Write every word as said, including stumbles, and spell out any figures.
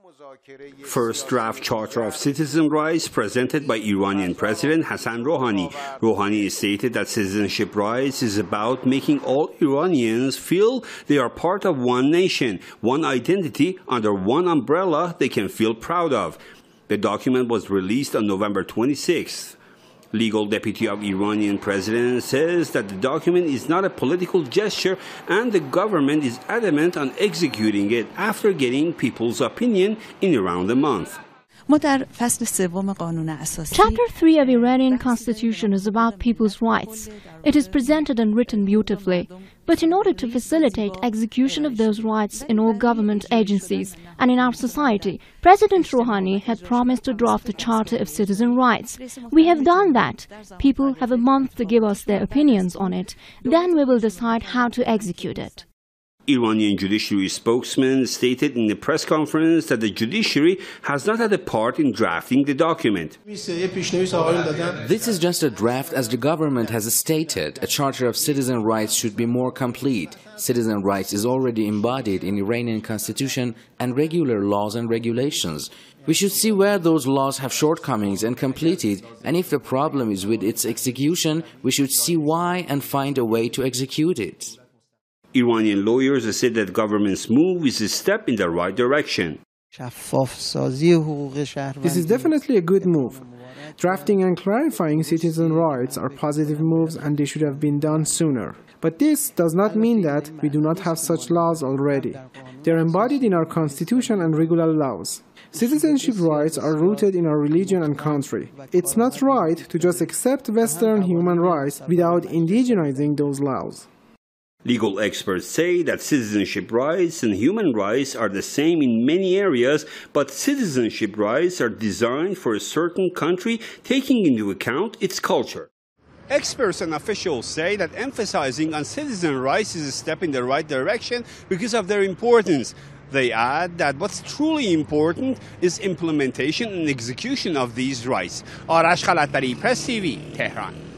First draft Charter of Citizen Rights presented by Iranian President Hassan Rouhani. Rouhani stated that citizenship rights is about making all Iranians feel they are part of one nation, one identity, under one umbrella they can feel proud of. The document was released on November twenty-sixth. Legal deputy of Iranian president says that the document is not a political gesture and the government is adamant on executing it after getting people's opinion in around a month. Chapter three of Iranian Constitution is about people's rights. It is presented and written beautifully. But in order to facilitate execution of those rights in all government agencies and in our society, President Rouhani had promised to draft the Charter of Citizen Rights. We have done that. People have a month to give us their opinions on it. Then we will decide how to execute it. Iranian judiciary spokesman stated in a press conference that the judiciary has not had a part in drafting the document. This is just a draft, as the government has stated. A Charter of Citizen Rights should be more complete. Citizen rights is already embodied in Iranian constitution and regular laws and regulations. We should see where those laws have shortcomings and complete it, and if the problem is with its execution, we should see why and find a way to execute it. Iranian lawyers said that government's move is a step in the right direction. This is definitely a good move. Drafting and clarifying citizen rights are positive moves and they should have been done sooner. But this does not mean that we do not have such laws already. They are embodied in our constitution and regular laws. Citizenship rights are rooted in our religion and country. It's not right to just accept Western human rights without indigenizing those laws. Legal experts say that citizenship rights and human rights are the same in many areas, but citizenship rights are designed for a certain country, taking into account its culture. Experts and officials say that emphasizing on citizen rights is a step in the right direction because of their importance. They add that what's truly important is implementation and execution of these rights. Arash Khalatari, Press T V, Tehran.